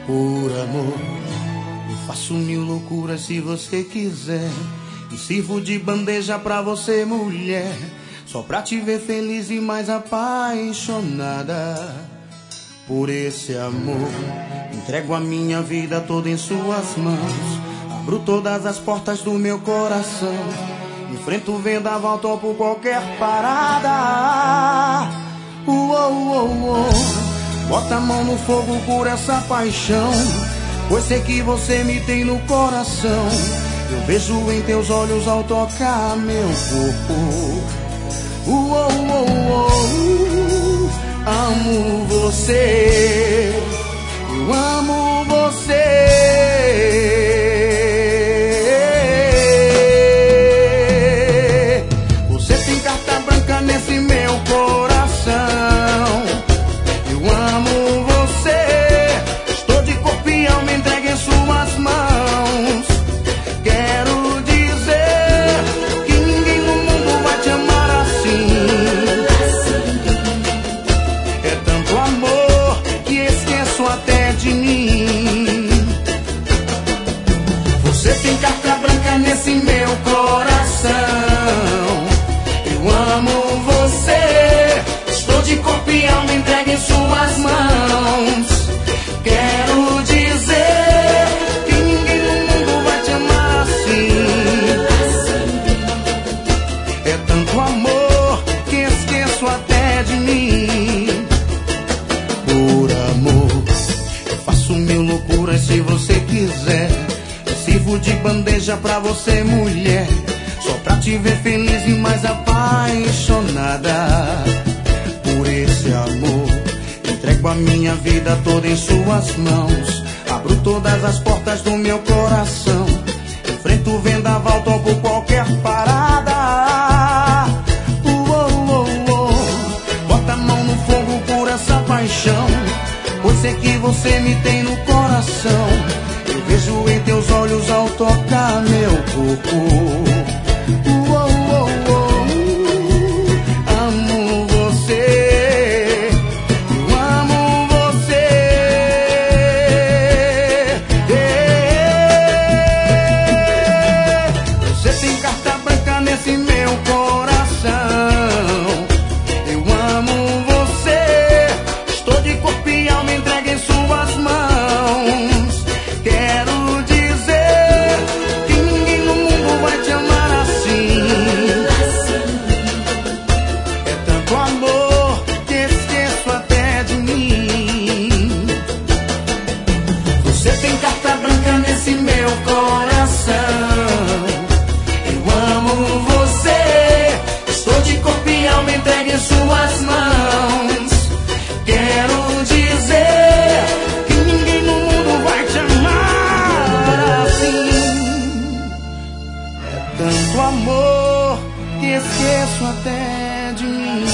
Por amor, eu faço mil loucuras se você quiser. Me sirvo de bandeja pra você, mulher, só pra te ver feliz e mais apaixonada. Por esse amor, entrego a minha vida toda em suas mãos. Abro todas as portas do meu coração. Enfrento o vendaval, topo qualquer parada. Bota a mão no fogo por essa paixão, pois sei que você me tem no coração. Eu vejo em teus olhos ao tocar meu corpo. Amo você, eu amo você. Você tem carta branca nesse meu coração. Eu amo você, estou de corpo e alma entregue em suas mãos. Quero dizer que ninguém no mundo vai te amar assim. É tanto amor que esqueço até de mim. Você tem carta branca nesse meu coração. Eu amo você, estou de corpo e alma entregue em suas mãos. Quero dizer que ninguém no mundo vai te amar assim. É tanto amor que esqueço até de mim. Por amor, eu faço mil loucuras se você quiser. Me sirvo de bandeja pra você, mulher, só pra te ver feliz e mais apaixonada. Por esse amor, entrego a minha vida toda em suas mãos. Abro todas as portas do meu coração. Enfrento o vendaval, topo qualquer parada. Bota a mão no fogo por essa paixão, pois sei que você me tem no coração. Eu vejo em teus olhos ao tocar meu corpo. Amo você, eu amo você. Você tem carta branca nesse meu coração. Eu amo você, estou de corpo e alma entregue em suas mãos. Quero dizer que ninguém no mundo vai te amar assim. É tanto amor que esqueço até de mim. Você tem carta branca nesse meu coração. Eu amo você, estou de corpo e alma entregue em suas mãos. Quero dizer que ninguém no mundo vai te amar assim. É tanto amor que esqueço até de mim.